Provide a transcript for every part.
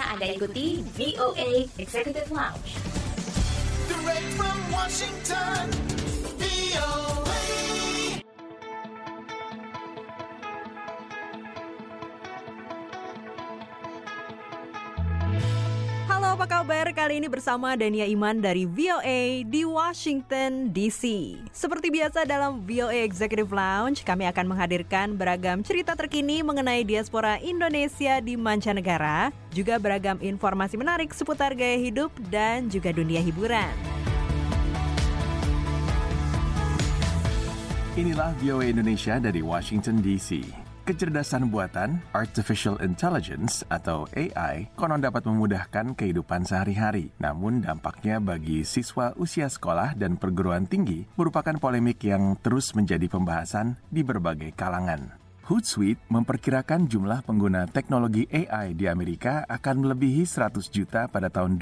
Anda ikuti VOA Executive Lounge. Direct from Washington, VOA. Halo, apa kabar? Kali ini bersama Dania Iman dari VOA di Washington DC. Seperti biasa dalam VOA Executive Lounge, kami akan menghadirkan beragam cerita terkini mengenai diaspora Indonesia di mancanegara, juga beragam informasi menarik seputar gaya hidup dan juga dunia hiburan. Inilah VOA Indonesia dari Washington DC. Kecerdasan buatan, Artificial Intelligence atau AI, konon dapat memudahkan kehidupan sehari-hari. Namun dampaknya bagi siswa usia sekolah dan perguruan tinggi merupakan polemik yang terus menjadi pembahasan di berbagai kalangan. Hootsuite memperkirakan jumlah pengguna teknologi AI di Amerika akan melebihi 100 juta pada tahun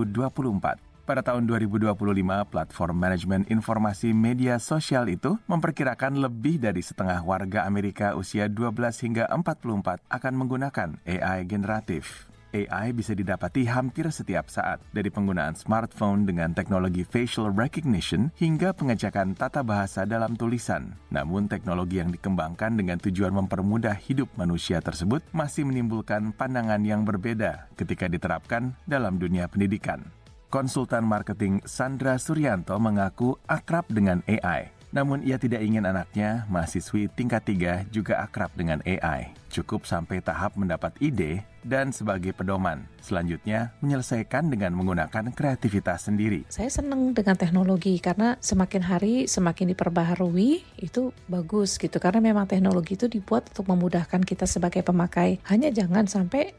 2024. Pada tahun 2025, platform manajemen informasi media sosial itu memperkirakan lebih dari setengah warga Amerika usia 12 hingga 44 akan menggunakan AI generatif. AI bisa didapati hampir setiap saat, dari penggunaan smartphone dengan teknologi facial recognition hingga pengecekan tata bahasa dalam tulisan. Namun teknologi yang dikembangkan dengan tujuan mempermudah hidup manusia tersebut masih menimbulkan pandangan yang berbeda ketika diterapkan dalam dunia pendidikan. Konsultan marketing Sandra Suryanto mengaku akrab dengan AI. Namun ia tidak ingin anaknya, mahasiswi tingkat 3, juga akrab dengan AI. Cukup sampai tahap mendapat ide dan sebagai pedoman. Selanjutnya, menyelesaikan dengan menggunakan kreativitas sendiri. Saya senang dengan teknologi karena semakin hari semakin diperbaharui, itu bagus gitu. Karena memang teknologi itu dibuat untuk memudahkan kita sebagai pemakai. Hanya jangan sampai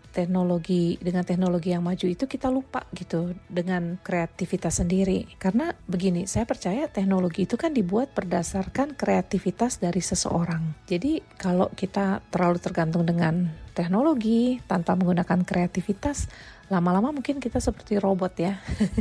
dengan teknologi yang maju itu kita lupa gitu dengan kreativitas sendiri. Karena begini, saya percaya teknologi itu kan dibuat berdasarkan kreativitas dari seseorang. Jadi kalau kita terlalu tergantung dengan teknologi tanpa menggunakan kreativitas, lama-lama mungkin kita seperti robot ya.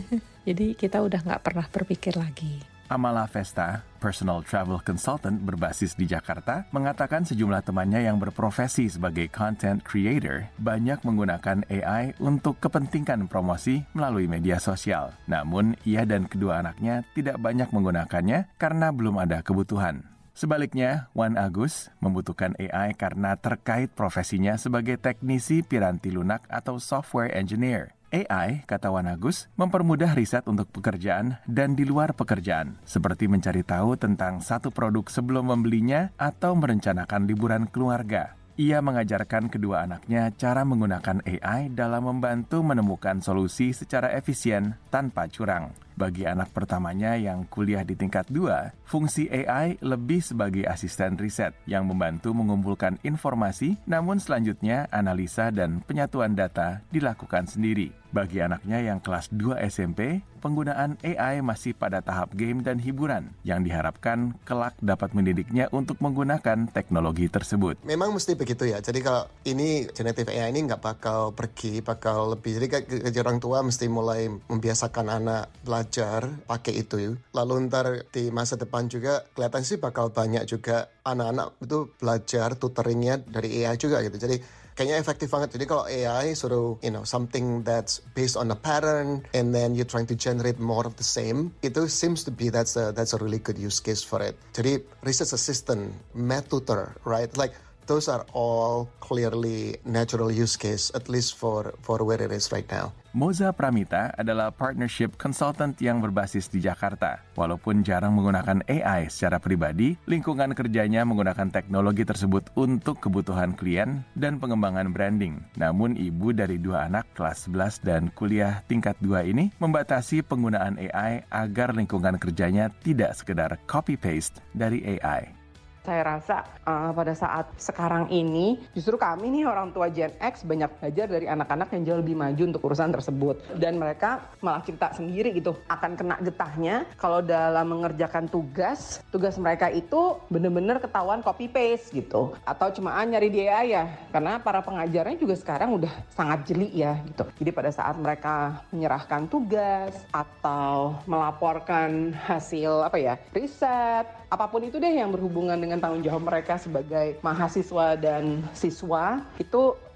Jadi kita udah nggak pernah berpikir lagi. Amala Vesta, personal travel consultant berbasis di Jakarta, mengatakan sejumlah temannya yang berprofesi sebagai content creator banyak menggunakan AI untuk kepentingan promosi melalui media sosial. Namun, ia dan kedua anaknya tidak banyak menggunakannya karena belum ada kebutuhan. Sebaliknya, Wan Agus membutuhkan AI karena terkait profesinya sebagai teknisi piranti lunak atau software engineer. AI, kata Wan Agus, mempermudah riset untuk pekerjaan dan di luar pekerjaan, seperti mencari tahu tentang satu produk sebelum membelinya atau merencanakan liburan keluarga. Ia mengajarkan kedua anaknya cara menggunakan AI dalam membantu menemukan solusi secara efisien tanpa curang. Bagi anak pertamanya yang kuliah di tingkat 2, fungsi AI lebih sebagai asisten riset yang membantu mengumpulkan informasi, namun selanjutnya analisa dan penyatuan data dilakukan sendiri. Bagi anaknya yang kelas 2 SMP, penggunaan AI masih pada tahap game dan hiburan yang diharapkan kelak dapat mendidiknya untuk menggunakan teknologi tersebut. Memang mesti begitu ya. Jadi kalau ini generative AI ini nggak bakal bakal lebih. Jadi orang tua mesti mulai membiasakan anak belajar pakai itu. Lalu ntar di masa depan juga kelihatan sih bakal banyak juga anak-anak itu belajar tutoringnya dari AI juga gitu. Jadi kayaknya efektif banget. Jadi kalau AI suruh, something that's based on a pattern and then you're trying to generate more of the same, itu seems to be that's a really good use case for it. Jadi research assistant, math tutor, right? Like those are all clearly natural use case, at least for where it is right now. Moza Pramita adalah partnership consultant yang berbasis di Jakarta. Walaupun jarang menggunakan AI secara pribadi, lingkungan kerjanya menggunakan teknologi tersebut untuk kebutuhan klien dan pengembangan branding. Namun ibu dari 2 anak kelas 11 dan kuliah tingkat 2 ini membatasi penggunaan AI agar lingkungan kerjanya tidak sekedar copy-paste dari AI. Saya rasa pada saat sekarang ini justru kami nih orang tua Gen X banyak belajar dari anak-anak yang jauh lebih maju untuk urusan tersebut. Dan mereka malah cerita sendiri gitu akan kena getahnya kalau dalam mengerjakan tugas mereka itu benar-benar ketahuan copy paste gitu. Atau cuma nyari di AI ya. Karena para pengajarnya juga sekarang udah sangat jeli ya gitu. Jadi pada saat mereka menyerahkan tugas atau melaporkan hasil riset, apapun itu deh yang berhubungan dengan tanggung jawab mereka sebagai mahasiswa dan siswa, itu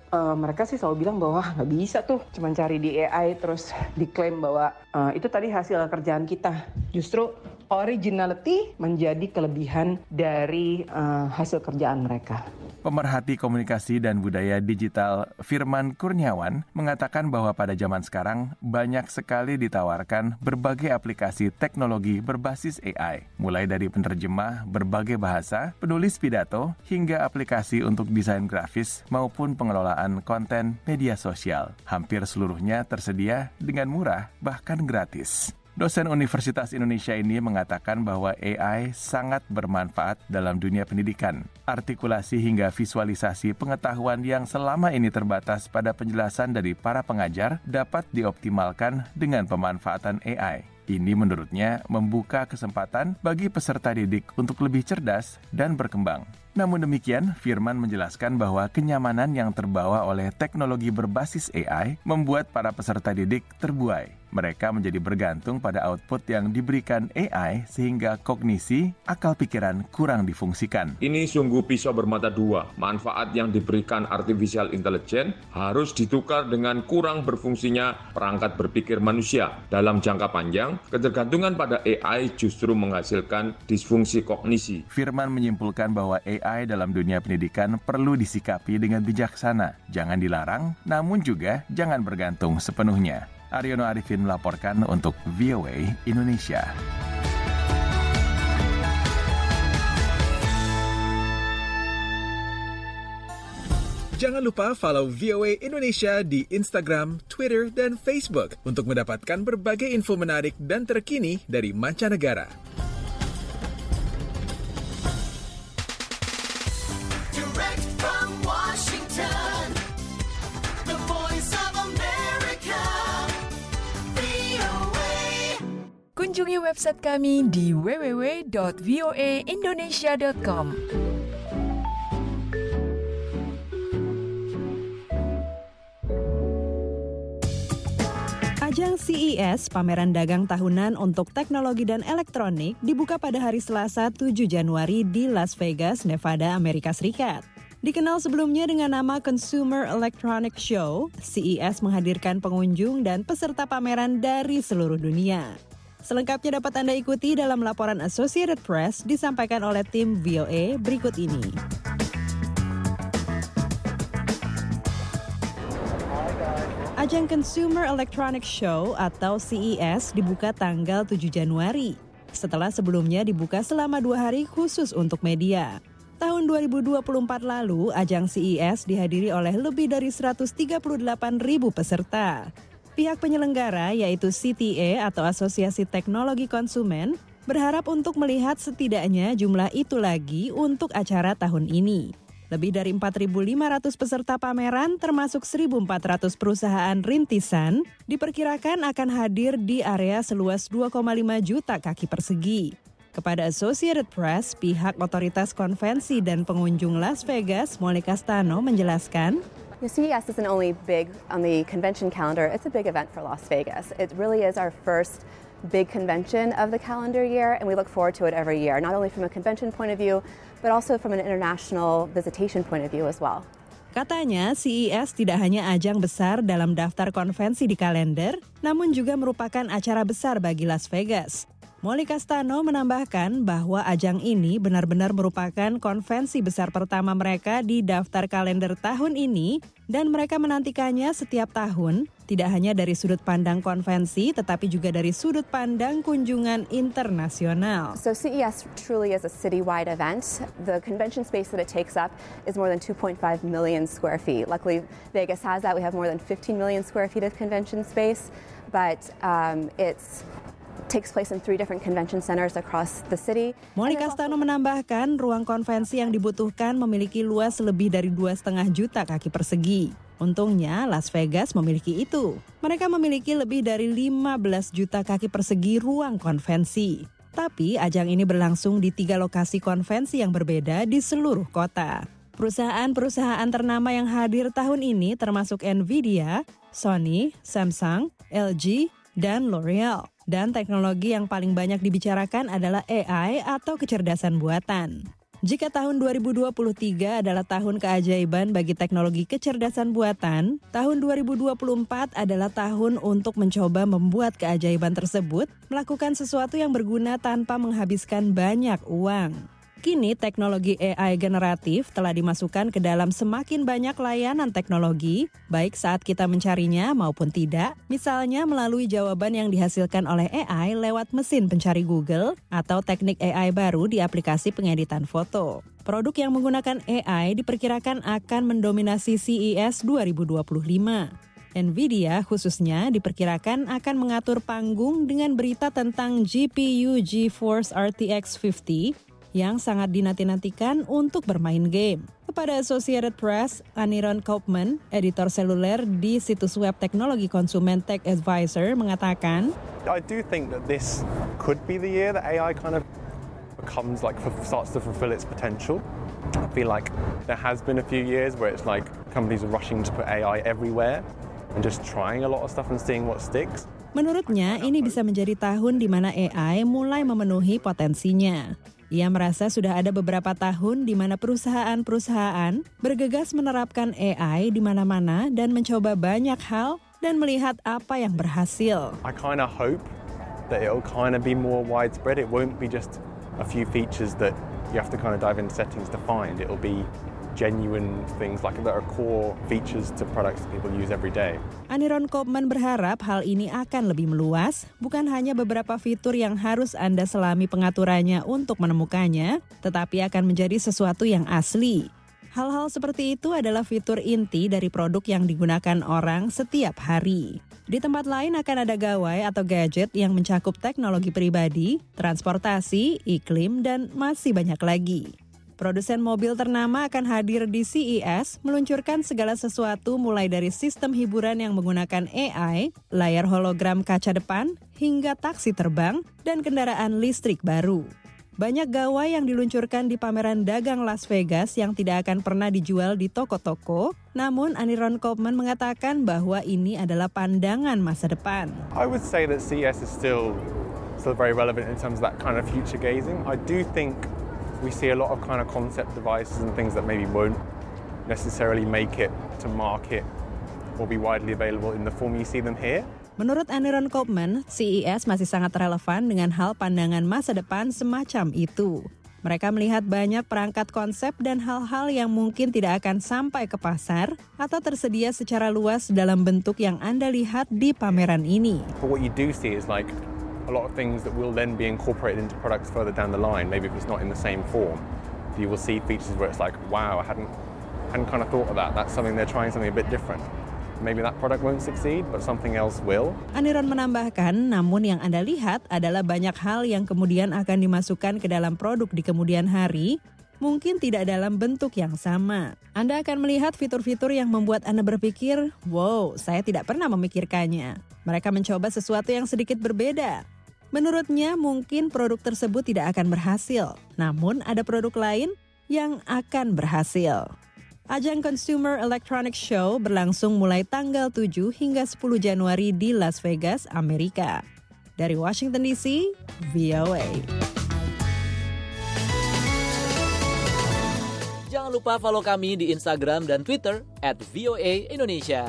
mereka sih selalu bilang bahwa nggak bisa tuh cuman cari di AI terus diklaim bahwa itu tadi hasil kerjaan kita. Justru originality menjadi kelebihan dari hasil kerjaan mereka. Pemerhati komunikasi dan budaya digital Firman Kurniawan mengatakan bahwa pada zaman sekarang banyak sekali ditawarkan berbagai aplikasi teknologi berbasis AI, mulai dari penerjemah berbagai bahasa, penulis pidato, hingga aplikasi untuk desain grafis maupun pengelolaan konten media sosial. Hampir seluruhnya tersedia dengan murah, bahkan gratis. Dosen Universitas Indonesia ini mengatakan bahwa AI sangat bermanfaat dalam dunia pendidikan. Artikulasi hingga visualisasi pengetahuan yang selama ini terbatas pada penjelasan dari para pengajar dapat dioptimalkan dengan pemanfaatan AI. Ini menurutnya membuka kesempatan bagi peserta didik untuk lebih cerdas dan berkembang. Namun demikian, Firman menjelaskan bahwa kenyamanan yang terbawa oleh teknologi berbasis AI membuat para peserta didik terbuai. Mereka menjadi bergantung pada output yang diberikan AI sehingga kognisi, akal pikiran kurang difungsikan. Ini sungguh pisau bermata dua. Manfaat yang diberikan artificial intelligence harus ditukar dengan kurang berfungsinya perangkat berpikir manusia. Dalam jangka panjang, ketergantungan pada AI justru menghasilkan disfungsi kognisi. Firman menyimpulkan bahwa AI dalam dunia pendidikan perlu disikapi dengan bijaksana. Jangan dilarang, namun juga jangan bergantung sepenuhnya. Aryono Arifin melaporkan untuk VOA Indonesia. Jangan lupa follow VOA Indonesia di Instagram, Twitter, dan Facebook untuk mendapatkan berbagai info menarik dan terkini dari mancanegara. Direct from Washington, the voice of America, VOA. Kunjungi website kami di www.voaindonesia.com. Ajang CES, pameran dagang tahunan untuk teknologi dan elektronik, dibuka pada hari Selasa 7 Januari di Las Vegas, Nevada, Amerika Serikat. Dikenal sebelumnya dengan nama Consumer Electronics Show, CES menghadirkan pengunjung dan peserta pameran dari seluruh dunia. Selengkapnya dapat Anda ikuti dalam laporan Associated Press disampaikan oleh tim VOA berikut ini. Ajang Consumer Electronics Show atau CES dibuka tanggal 7 Januari. Setelah sebelumnya dibuka selama 2 hari khusus untuk media. Tahun 2024 lalu, ajang CES dihadiri oleh lebih dari 138.000 peserta. Pihak penyelenggara yaitu CTA atau Asosiasi Teknologi Konsumen berharap untuk melihat setidaknya jumlah itu lagi untuk acara tahun ini. Lebih dari 4.500 peserta pameran termasuk 1.400 perusahaan rintisan diperkirakan akan hadir di area seluas 2,5 juta kaki persegi. Kepada Associated Press, pihak otoritas konvensi dan pengunjung Las Vegas, Molly Castano, menjelaskan, CES isn't only big on the convention calendar, it's a big event for Las Vegas. It really is our first big convention of the calendar year, and we look forward to it every year, not only from a convention point of view, but also from an international visitation point of view as well. Katanya, CES tidak hanya ajang besar dalam daftar konvensi di kalender, namun juga merupakan acara besar bagi Las Vegas. Molly Castano menambahkan bahwa ajang ini benar-benar merupakan konvensi besar pertama mereka di daftar kalender tahun ini dan mereka menantikannya setiap tahun, tidak hanya dari sudut pandang konvensi tetapi juga dari sudut pandang kunjungan internasional. So CES truly is a citywide event. The convention space that it takes up is more than 2.5 million square feet. Luckily, Vegas has that. We have more than 15 million square feet of convention space, but it's takes place in 3 different convention centers across the city. Molly Castano menambahkan ruang konvensi yang dibutuhkan memiliki luas lebih dari 2,5 juta kaki persegi. Untungnya Las Vegas memiliki itu. Mereka memiliki lebih dari 15 juta kaki persegi ruang konvensi. Tapi ajang ini berlangsung di 3 lokasi konvensi yang berbeda di seluruh kota. Perusahaan-perusahaan ternama yang hadir tahun ini termasuk Nvidia, Sony, Samsung, LG, dan L'Oreal. Dan teknologi yang paling banyak dibicarakan adalah AI atau kecerdasan buatan. Jika tahun 2023 adalah tahun keajaiban bagi teknologi kecerdasan buatan, tahun 2024 adalah tahun untuk mencoba membuat keajaiban tersebut, melakukan sesuatu yang berguna tanpa menghabiskan banyak uang. Kini teknologi AI generatif telah dimasukkan ke dalam semakin banyak layanan teknologi, baik saat kita mencarinya maupun tidak, misalnya melalui jawaban yang dihasilkan oleh AI lewat mesin pencari Google atau teknik AI baru di aplikasi pengeditan foto. Produk yang menggunakan AI diperkirakan akan mendominasi CES 2025. Nvidia khususnya diperkirakan akan mengatur panggung dengan berita tentang GPU GeForce RTX 50 yang sangat dinanti-nantikan untuk bermain game. Kepada Associated Press, Aniron Kaufman, editor seluler di situs web teknologi konsumen Tech Advisor, mengatakan, I do think that this could be the year that AI kind of starts to fulfill its potential. I feel like there has been a few years where it's like companies are rushing to put AI everywhere and just trying a lot of stuff and seeing what sticks. Menurutnya, ini bisa menjadi tahun di mana AI mulai memenuhi potensinya. Ia merasa sudah ada beberapa tahun di mana perusahaan-perusahaan bergegas menerapkan AI di mana-mana dan mencoba banyak hal dan melihat apa yang berhasil. I kind of hope that it'll kind of be more widespread. It won't be just a few features that you have to kind of dive into settings to find. It'll be genuine things like that are core features to products that people use every day. Aniron Kaufman berharap hal ini akan lebih meluas, bukan hanya beberapa fitur yang harus Anda selami pengaturannya untuk menemukannya, tetapi akan menjadi sesuatu yang asli. Hal-hal seperti itu adalah fitur inti dari produk yang digunakan orang setiap hari. Di tempat lain akan ada gawai atau gadget yang mencakup teknologi pribadi, transportasi, iklim, dan masih banyak lagi. Produsen mobil ternama akan hadir di CES, meluncurkan segala sesuatu mulai dari sistem hiburan yang menggunakan AI, layar hologram kaca depan, hingga taksi terbang, dan kendaraan listrik baru. Banyak gawai yang diluncurkan di pameran dagang Las Vegas yang tidak akan pernah dijual di toko-toko, namun Aniron Kaufman mengatakan bahwa ini adalah pandangan masa depan. I would say that CES is still very relevant in terms of that kind of future gazing. I do think we see a lot of kind of concept devices and things that maybe won't necessarily make it to market or be widely available in the form you see them here. Menurut Aniron Kaufman, CES masih sangat relevan dengan hal pandangan masa depan semacam itu. Mereka melihat banyak perangkat konsep dan hal-hal yang mungkin tidak akan sampai ke pasar atau tersedia secara luas dalam bentuk yang Anda lihat di pameran ini. But what you do see is like a lot of things that will then be incorporated into products further down the line. Maybe if it's not in the same form, you will see features where it's like, wow, I hadn't kind of thought of that. That's something they're trying something a bit different. Maybe that product won't succeed, but something else will. Aniron menambahkan, namun yang Anda lihat adalah banyak hal yang kemudian akan dimasukkan ke dalam produk di kemudian hari, mungkin tidak dalam bentuk yang sama. Anda akan melihat fitur-fitur yang membuat Anda berpikir, wow, saya tidak pernah memikirkannya. Mereka mencoba sesuatu yang sedikit berbeda. Menurutnya, mungkin produk tersebut tidak akan berhasil, namun ada produk lain yang akan berhasil. Ajang Consumer Electronics Show berlangsung mulai tanggal 7 hingga 10 Januari di Las Vegas, Amerika. Dari Washington DC, VOA. Jangan lupa follow kami di Instagram dan Twitter @VOA_Indonesia.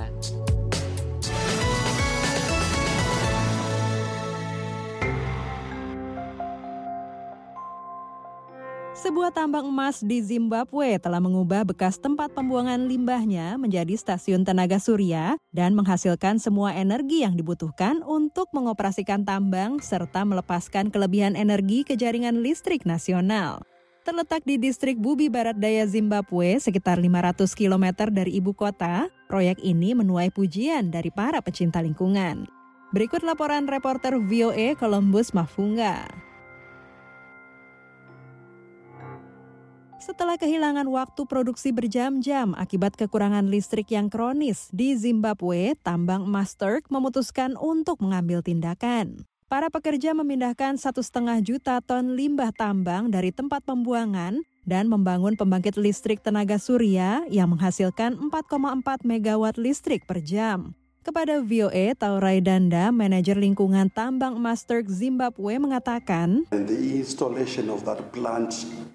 Sebuah tambang emas di Zimbabwe telah mengubah bekas tempat pembuangan limbahnya menjadi stasiun tenaga surya dan menghasilkan semua energi yang dibutuhkan untuk mengoperasikan tambang serta melepaskan kelebihan energi ke jaringan listrik nasional. Terletak di distrik Bubi Barat Daya Zimbabwe, sekitar 500 km dari ibu kota, proyek ini menuai pujian dari para pecinta lingkungan. Berikut laporan reporter VOA Columbus Mafunga. Setelah kehilangan waktu produksi berjam-jam akibat kekurangan listrik yang kronis di Zimbabwe, tambang emas Turk memutuskan untuk mengambil tindakan. Para pekerja memindahkan 1,5 juta ton limbah tambang dari tempat pembuangan dan membangun pembangkit listrik tenaga surya yang menghasilkan 4,4 megawatt listrik per jam. Kepada VOA, Taurai Danda, manajer lingkungan tambang emas Turk Zimbabwe mengatakan, The installation of that plant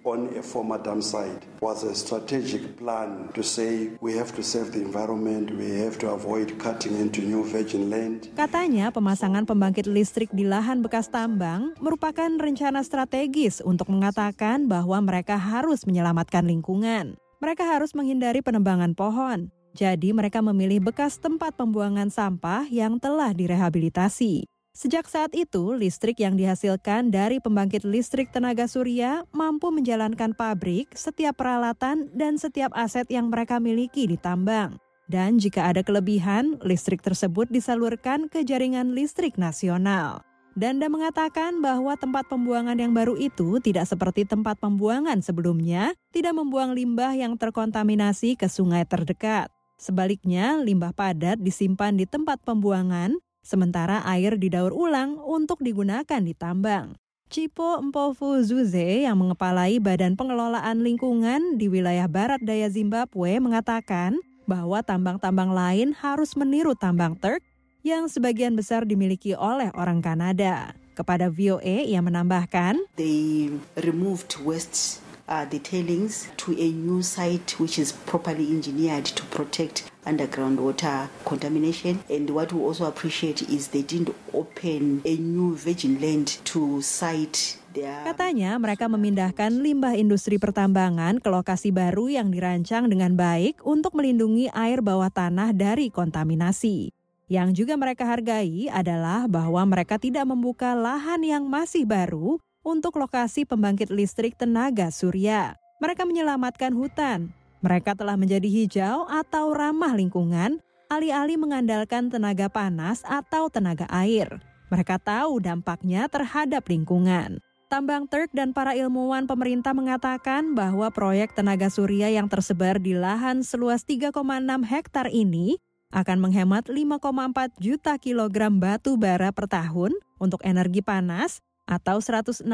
on a former dam site was a strategic plan to say we have to save the environment, we have to avoid cutting into new virgin land. Katanya pemasangan pembangkit listrik di lahan bekas tambang merupakan rencana strategis untuk mengatakan bahwa mereka harus menyelamatkan lingkungan. Mereka harus menghindari penebangan pohon. Jadi mereka memilih bekas tempat pembuangan sampah yang telah direhabilitasi. Sejak saat itu, listrik yang dihasilkan dari pembangkit listrik tenaga surya mampu menjalankan pabrik, setiap peralatan, dan setiap aset yang mereka miliki di tambang. Dan jika ada kelebihan, listrik tersebut disalurkan ke jaringan listrik nasional. Danda mengatakan bahwa tempat pembuangan yang baru itu tidak seperti tempat pembuangan sebelumnya, tidak membuang limbah yang terkontaminasi ke sungai terdekat. Sebaliknya, limbah padat disimpan di tempat pembuangan, sementara air didaur ulang untuk digunakan di tambang. Cipo Mpofu Zuze yang mengepalai Badan Pengelolaan Lingkungan di wilayah barat daya Zimbabwe mengatakan bahwa tambang-tambang lain harus meniru tambang Turk yang sebagian besar dimiliki oleh orang Kanada. Kepada VOA, ia menambahkan, They removed waste the tailings to a new site which is properly engineered to protect underground water contamination. And what we also appreciate is they didn't open a new virgin land to site their... Katanya mereka memindahkan limbah industri pertambangan ke lokasi baru yang dirancang dengan baik untuk melindungi air bawah tanah dari kontaminasi. Yang juga mereka hargai adalah bahwa mereka tidak membuka lahan yang masih baru untuk lokasi pembangkit listrik tenaga surya. Mereka menyelamatkan hutan. Mereka telah menjadi hijau atau ramah lingkungan, alih-alih mengandalkan tenaga panas atau tenaga air. Mereka tahu dampaknya terhadap lingkungan. Tambang Turk dan para ilmuwan pemerintah mengatakan bahwa proyek tenaga surya yang tersebar di lahan seluas 3,6 hektar ini akan menghemat 5,4 juta kilogram batu bara per tahun untuk energi panas, atau 116,8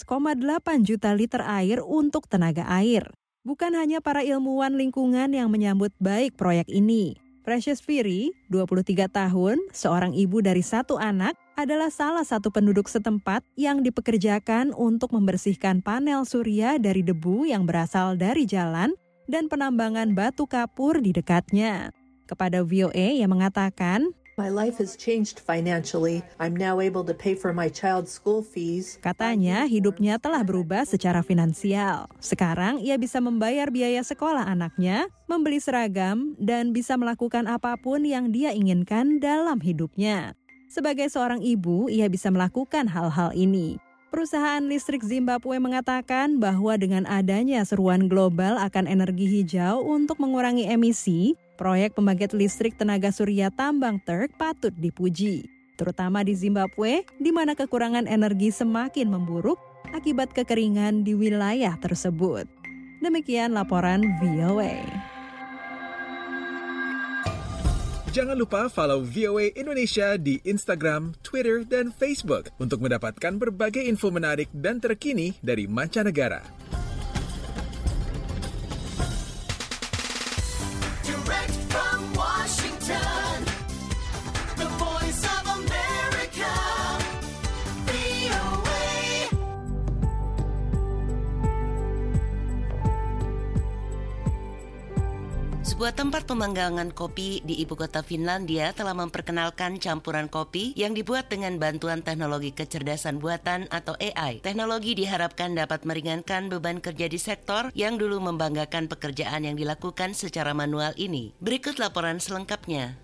juta liter air untuk tenaga air. Bukan hanya para ilmuwan lingkungan yang menyambut baik proyek ini. Precious Firi, 23 tahun, seorang ibu dari 1 anak, adalah salah satu penduduk setempat yang dipekerjakan untuk membersihkan panel surya dari debu yang berasal dari jalan dan penambangan batu kapur di dekatnya. Kepada VOA, ia mengatakan, My life has changed financially. I'm now able to pay for my child's school fees. Katanya hidupnya telah berubah secara finansial. Sekarang ia bisa membayar biaya sekolah anaknya, membeli seragam, dan bisa melakukan apapun yang dia inginkan dalam hidupnya. Sebagai seorang ibu, ia bisa melakukan hal-hal ini. Perusahaan listrik Zimbabwe mengatakan bahwa dengan adanya seruan global akan energi hijau untuk mengurangi emisi, proyek pembangkit listrik tenaga surya tambang Turk patut dipuji, terutama di Zimbabwe, di mana kekurangan energi semakin memburuk akibat kekeringan di wilayah tersebut. Demikian laporan VOA. Jangan lupa follow VOA Indonesia di Instagram, Twitter, dan Facebook untuk mendapatkan berbagai info menarik dan terkini dari mancanegara. Sebuah tempat pemanggangan kopi di ibu kota Finlandia telah memperkenalkan campuran kopi yang dibuat dengan bantuan teknologi kecerdasan buatan atau AI. Teknologi diharapkan dapat meringankan beban kerja di sektor yang dulu membanggakan pekerjaan yang dilakukan secara manual ini. Berikut laporan selengkapnya.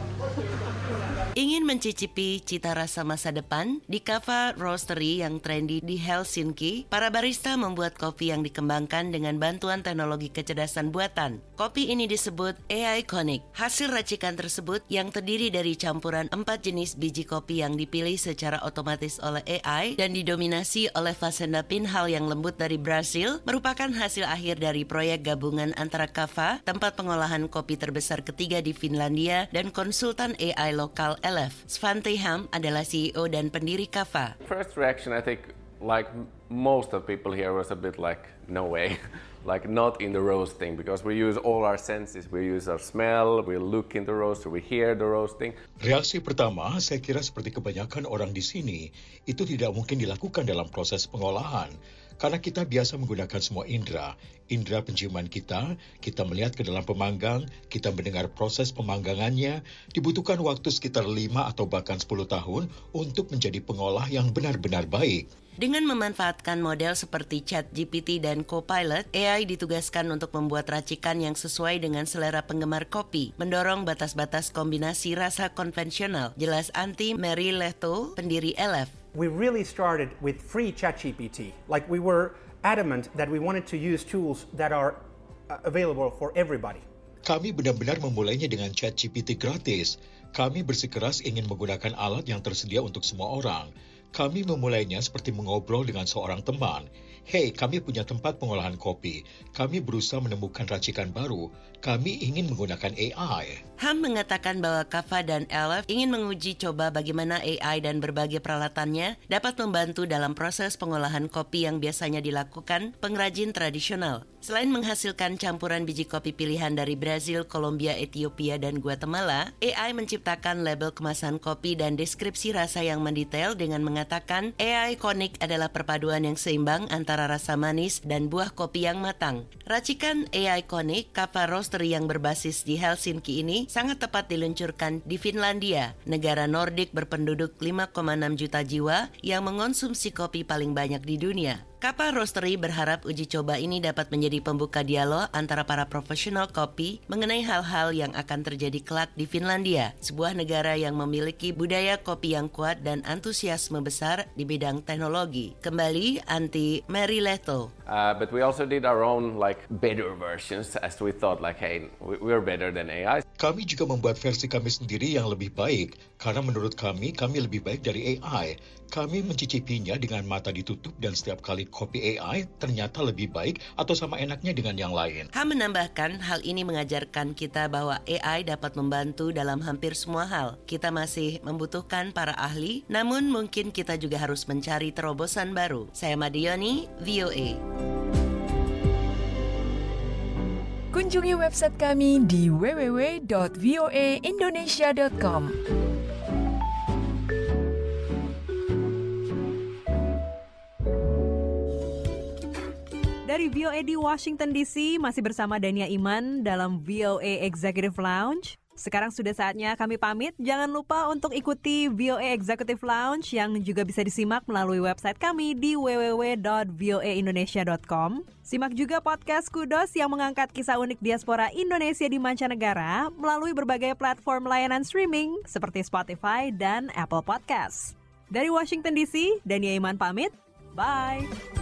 Ingin mencicipi cita rasa masa depan? Di Kava Roastery yang trendy di Helsinki, para barista membuat kopi yang dikembangkan dengan bantuan teknologi kecerdasan buatan. Kopi ini disebut AI Conic. Hasil racikan tersebut yang terdiri dari campuran 4 jenis biji kopi yang dipilih secara otomatis oleh AI dan didominasi oleh Fazenda Pinhal yang lembut dari Brasil, merupakan hasil akhir dari proyek gabungan antara Kava, tempat pengolahan kopi terbesar ketiga di Finlandia, dan konsultan AI lokal LF. Svante Ham adalah CEO dan pendiri Kava. First reaction, I think, like most of people here, was a bit like, no way. Like not in the roasting, because we use all our senses. We use our smell, we look in the roaster, we hear the roasting. Reaksi pertama, saya kira seperti kebanyakan orang di sini, itu tidak mungkin dilakukan dalam proses pengolahan. Karena kita biasa menggunakan semua indera penciuman kita melihat ke dalam pemanggang, kita mendengar proses pemanggangannya, dibutuhkan waktu sekitar 5 atau bahkan 10 tahun untuk menjadi pengolah yang benar-benar baik. Dengan memanfaatkan model seperti ChatGPT dan Copilot, AI ditugaskan untuk membuat racikan yang sesuai dengan selera penggemar kopi, mendorong batas-batas kombinasi rasa konvensional. Jelas Anti Mary Lehto, pendiri LF. We really started with free ChatGPT. Like we were adamant that we wanted to use tools that are available for everybody. Kami benar-benar memulainya dengan ChatGPT gratis. Kami bersikeras ingin menggunakan alat yang tersedia untuk semua orang. Kami memulainya seperti mengobrol dengan seorang teman. Hey, kami punya tempat pengolahan kopi. Kami berusaha menemukan racikan baru. Kami ingin menggunakan AI. Ham mengatakan bahwa Kava dan LF ingin menguji coba bagaimana AI dan berbagai peralatannya dapat membantu dalam proses pengolahan kopi yang biasanya dilakukan pengrajin tradisional. Selain menghasilkan campuran biji kopi pilihan dari Brazil, Kolombia, Ethiopia, dan Guatemala, AI menciptakan label kemasan kopi dan deskripsi rasa yang mendetail dengan mengatakan AI Conic adalah perpaduan yang seimbang antara rasa manis dan buah kopi yang matang. Racikan AI Conic, Kava Roastery yang berbasis di Helsinki ini sangat tepat diluncurkan di Finlandia, negara Nordik berpenduduk 5,6 juta jiwa yang mengonsumsi kopi paling banyak di dunia. Kava Roastery berharap uji coba ini dapat menjadi pembuka dialog antara para profesional kopi mengenai hal-hal yang akan terjadi kelak di Finlandia, sebuah negara yang memiliki budaya kopi yang kuat dan antusiasme besar di bidang teknologi. Kembali Anti Mary Lehto. But we also did our own better versions as we thought hey, we're better than AI. Kami juga membuat versi kami sendiri yang lebih baik karena menurut kami lebih baik dari AI. Kami mencicipinya dengan mata ditutup dan setiap kali kopi AI ternyata lebih baik atau sama enaknya dengan yang lain. Ham menambahkan hal ini mengajarkan kita bahwa AI dapat membantu dalam hampir semua hal. Kita masih membutuhkan para ahli, namun mungkin kita juga harus mencari terobosan baru. Saya Madioni, VOA. Kunjungi website kami di www.voaindonesia.com. Dari VOA di Washington DC, masih bersama Dania Iman dalam VOA Executive Lounge. Sekarang sudah saatnya kami pamit. Jangan lupa untuk ikuti VOA Executive Lounge yang juga bisa disimak melalui website kami di www.voaindonesia.com. Simak juga podcast Kudos yang mengangkat kisah unik diaspora Indonesia di mancanegara melalui berbagai platform layanan streaming seperti Spotify dan Apple Podcasts. Dari Washington DC, Dania Iman pamit. Bye!